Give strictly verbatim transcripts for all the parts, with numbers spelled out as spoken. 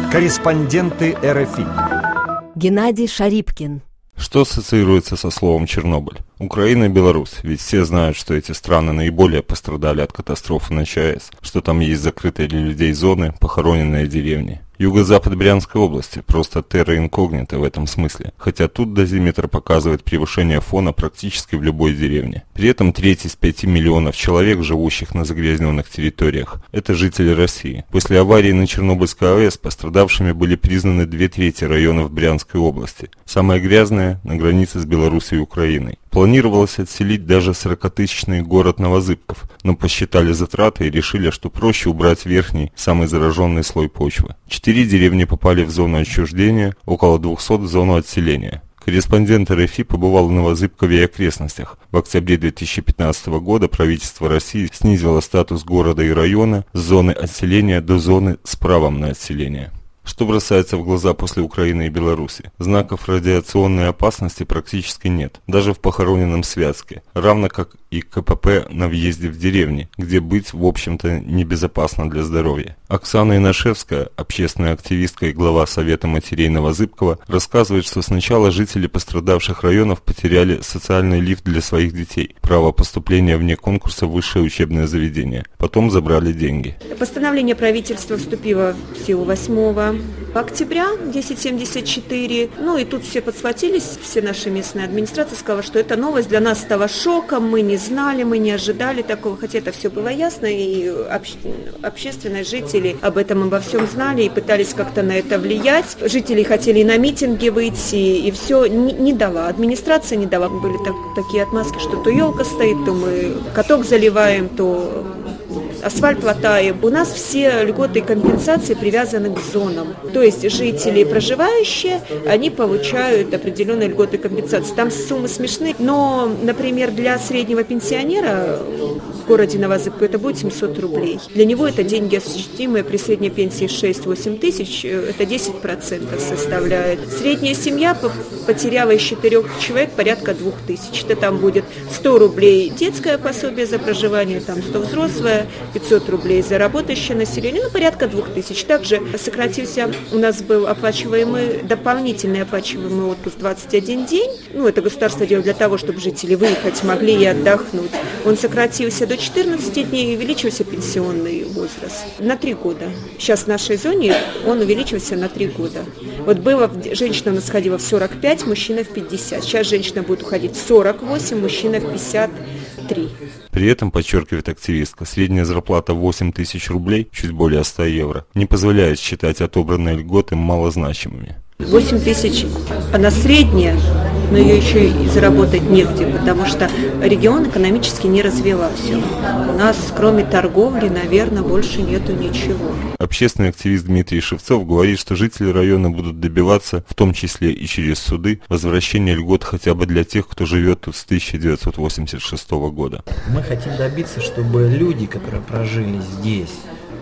Корреспонденты эр эф и. Геннадий Шарипкин. Что ассоциируется со словом «Чернобыль»? Украина и Беларусь, ведь все знают, что эти страны наиболее пострадали от катастрофы на ЧАЭС, что там есть закрытые для людей зоны, похороненные деревни. Юго-запад Брянской области, просто терра инкогнита в этом смысле, хотя тут дозиметр показывает превышение фона практически в любой деревне. При этом треть из пяти миллионов человек, живущих на загрязненных территориях, это жители России. После аварии на Чернобыльской АЭС пострадавшими были признаны две трети районов Брянской области. Самое грязное на границе с Белоруссией и Украиной. Планировалось отселить даже сорокатысячный город Новозыбков, но посчитали затраты и решили, что проще убрать верхний, самый зараженный слой почвы. Четыре деревни попали в зону отчуждения, около двухсот в зону отселения. Корреспондент эр эф и побывал в Новозыбкове и окрестностях. В октябре две тысячи пятнадцатого года правительство России снизило статус города и района с зоны отселения до зоны с правом на отселение. Что бросается в глаза после Украины и Беларуси? Знаков радиационной опасности практически нет, даже в похороненном Святске, равно как и ка пэ пэ на въезде в деревни, где быть, в общем-то, небезопасно для здоровья. Оксана Инашевская, общественная активистка и глава Совета матерей Новозыбкова, рассказывает, что сначала жители пострадавших районов потеряли социальный лифт для своих детей, право поступления вне конкурса в высшее учебное заведение. Потом забрали деньги. Постановление правительства вступило в силу восьмого октября тысяча девятьсот семьдесят четыре. Ну и тут все подсхватились, все наши местные администрации, сказала, что эта новость для нас стала шоком, мы не знали, мы не ожидали такого, хотя это все было ясно, и обще, общественность, жители об этом обо всем знали и пытались как-то на это влиять. Жители хотели и на митинги выйти, и все не, не дала, администрация не дала. Были так, такие отмазки, что то елка стоит, то мы каток заливаем, то асфальт латаем. У нас все льготы и компенсации привязаны к зонам. То есть жители, проживающие, они получают определенные льготы и компенсации. Там суммы смешные, но, например, для среднего пенсионера в городе Новозыбково это будет семьсот рублей. Для него это деньги осуществимые при средней пенсии шесть-восемь тысяч, это десять процентов составляет. Средняя семья потеряла из четырех человек порядка двух тысяч. Это там будет сто рублей детское пособие за проживание, там сто взрослое, пятьсот рублей за работающее население, ну, порядка двух тысяч. Также сократился, у нас был оплачиваемый, дополнительный оплачиваемый отпуск двадцать один день. Ну, это государство делает для того, чтобы жители выехать могли и отдохнуть. Он сократился до четырнадцати дней и увеличился пенсионный возраст на три года. Сейчас в нашей зоне он увеличился на три года. Вот было, женщина у нас ходила в сорок пять, мужчина в пятьдесят. Сейчас женщина будет уходить в сорок восемь, мужчина в пятьдесят три. При этом, подчеркивает активистка, средняя зарплата восемь тысяч рублей, чуть более ста евро, не позволяет считать отобранные льготы малозначимыми. восемь тысяч, она средняя, но ее еще и заработать негде, потому что регион экономически не развивался. У нас, кроме торговли, наверное, больше нету ничего. Общественный активист Дмитрий Шевцов говорит, что жители района будут добиваться, в том числе и через суды, возвращения льгот хотя бы для тех, кто живет тут с тысяча девятьсот восемьдесят шестого года. Мы хотим добиться, чтобы люди, которые прожили здесь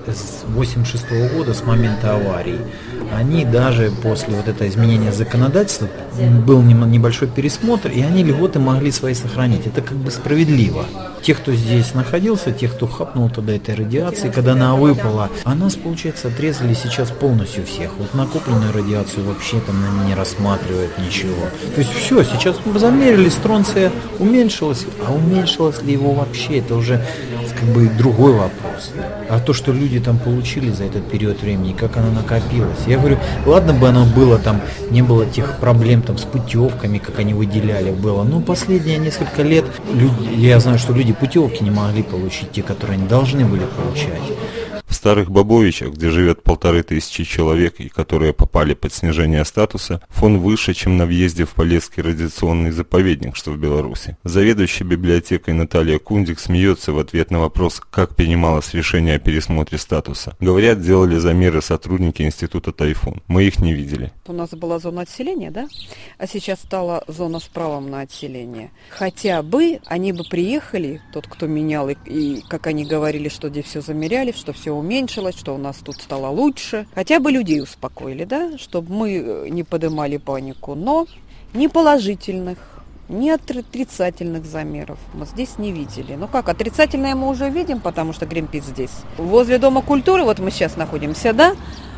с восемьдесят шестого года, с момента аварии, они даже после вот этого изменения законодательства, был небольшой пересмотр, и они льготы могли свои сохранить. Это как бы справедливо. Тех, кто здесь находился, тех, кто хапнул тогда этой радиации, когда она выпала, а нас, получается, отрезали сейчас полностью всех. Вот накопленную радиацию вообще там не рассматривают ничего. То есть все, сейчас замерили, стронция уменьшилась, а уменьшилось ли его вообще, это уже как бы другой вопрос. А то, что люди там получили за этот период времени, как оно накопилось. Я говорю, ладно бы оно было там, не было тех проблем там с путевками, как они выделяли, было. Но последние несколько лет люди, я знаю, что люди путевки не могли получить, те, которые они должны были получать. В Старых Бобовичах, где живет полторы тысячи человек и которые попали под снижение статуса, фон выше, чем на въезде в Полесский радиационный заповедник, что в Беларуси. Заведующая библиотекой Наталья Кундик смеется в ответ на вопрос, как принималось решение о пересмотре статуса. Говорят, делали замеры сотрудники института «Тайфун». Мы их не видели. У нас была зона отселения, да? А сейчас стала зона с правом на отселение. Хотя бы они бы приехали, тот, кто менял, и, и как они говорили, что здесь все замеряли, что все уменьшилось, что у нас тут стало лучше. Хотя бы людей успокоили, да, чтобы мы не поднимали панику. Но ни положительных, ни отрицательных замеров мы здесь не видели. Ну как, отрицательные мы уже видим, потому что Гринпис здесь. Возле Дома культуры, вот мы сейчас находимся, да,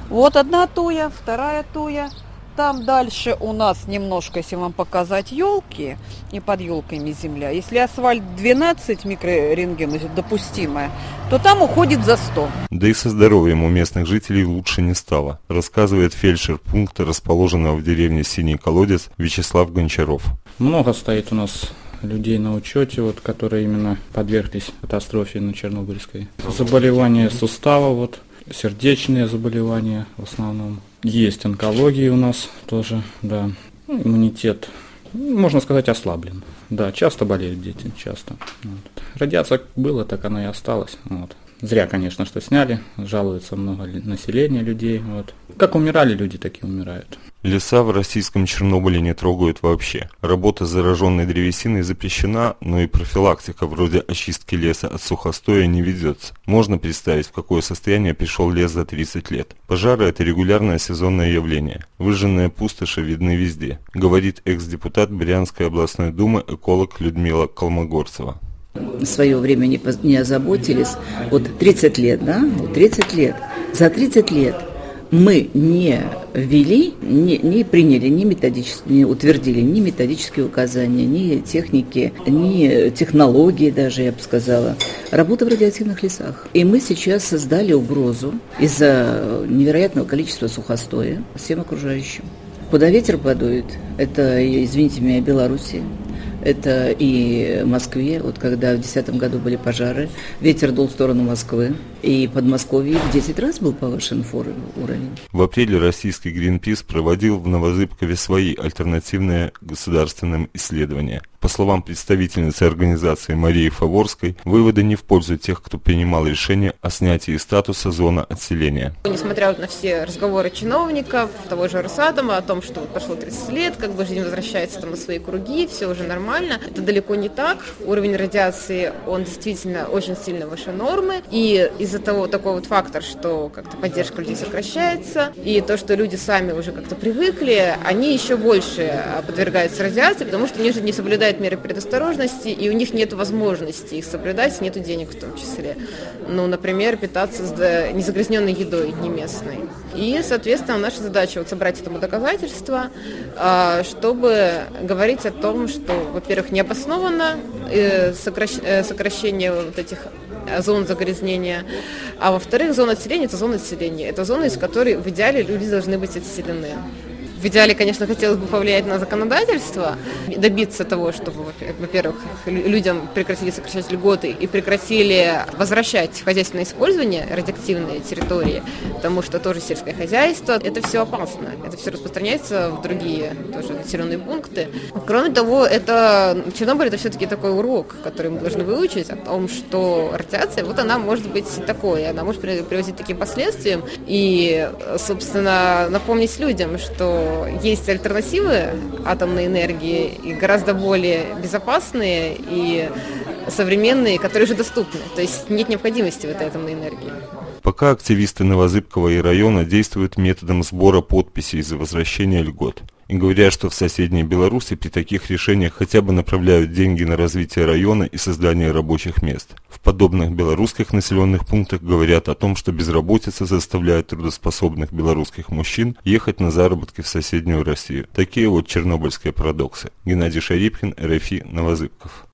Вот одна туя, вторая туя. Там дальше у нас немножко, если вам показать, елки, и под елками земля. Если асфальт двенадцать микрорентген допустимое, то там уходит за сто. Да и со здоровьем у местных жителей лучше не стало, рассказывает фельдшер пункта, расположенного в деревне Синий Колодец, Вячеслав Гончаров. Много стоит у нас людей на учете, вот, которые именно подверглись катастрофе на Чернобыльской. Заболевания сустава, вот, сердечные заболевания в основном. Есть онкология у нас тоже, да. Ну, иммунитет, можно сказать, ослаблен. Да, часто болеют дети, часто. Вот. Радиация была, так она и осталась. Вот. Зря, конечно, что сняли, жалуется много населения людей. Вот. Как умирали люди, так и умирают. Леса в российском Чернобыле не трогают вообще. Работа с зараженной древесиной запрещена, но и профилактика вроде очистки леса от сухостоя не ведется. Можно представить, в какое состояние пришел лес за тридцать лет. Пожары – это регулярное сезонное явление. Выжженные пустоши видны везде, говорит экс-депутат Брянской областной думы эколог Людмила Колмогорцева. В свое время не, не озаботились. Вот тридцать лет, да? Вот тридцать лет. За тридцать лет мы не ввели, не, не приняли, ни методически, не утвердили ни методические указания, ни техники, ни технологии даже, я бы сказала, работы в радиоактивных лесах. И мы сейчас создали угрозу из-за невероятного количества сухостоя всем окружающим. Куда ветер подует, это, извините меня, Белоруссия. Это и Москве, вот когда в две тысячи десятом году были пожары, ветер дул в сторону Москвы, и Подмосковье в десять раз был повышен уровень. В апреле российский Greenpeace проводил в Новозыбкове свои альтернативные государственным исследования. По словам представительницы организации Марии Фаворской, выводы не в пользу тех, кто принимал решение о снятии статуса зоны отселения. Несмотря вот на все разговоры чиновников, того же Росатома, о том, что вот прошло тридцать лет, как бы жизнь возвращается там на свои круги, все уже нормально, это далеко не так. Уровень радиации, он действительно очень сильно выше нормы, и из-за того такой вот фактор, что как-то поддержка людей сокращается, и то, что люди сами уже как-то привыкли, они еще больше подвергаются радиации, потому что они же не соблюдают меры предосторожности, и у них нет возможности их соблюдать, нету денег в том числе. Ну, например, питаться с незагрязненной едой, не местной. И, соответственно, наша задача вот собрать этому доказательства, чтобы говорить о том, что, во-первых, необоснованно сокращение вот этих зон загрязнения, а во-вторых, зона отселения – это зона отселения. Это зона, из которой в идеале люди должны быть отселены. В идеале, конечно, хотелось бы повлиять на законодательство, добиться того, чтобы, во-первых, людям прекратили сокращать льготы и прекратили возвращать в хозяйственное использование радиоактивные территории, потому что тоже сельское хозяйство, это все опасно, это все распространяется в другие тоже населенные пункты. Кроме того, это Чернобыль это все-таки такой урок, который мы должны выучить о том, что радиация, вот она может быть такой, она может приводить к таким последствиям, и, собственно, напомнить людям, что есть альтернативы атомной энергии, и гораздо более безопасные и современные, которые уже доступны. То есть нет необходимости в этой атомной энергии. Пока активисты Новозыбкова и района действуют методом сбора подписей за возвращение льгот. И говорят, что в соседней Беларуси при таких решениях хотя бы направляют деньги на развитие района и создание рабочих мест. В подобных белорусских населенных пунктах говорят о том, что безработица заставляет трудоспособных белорусских мужчин ехать на заработки в соседнюю Россию. Такие вот чернобыльские парадоксы. Геннадий Шарипкин, эр эф и, Новозыбков.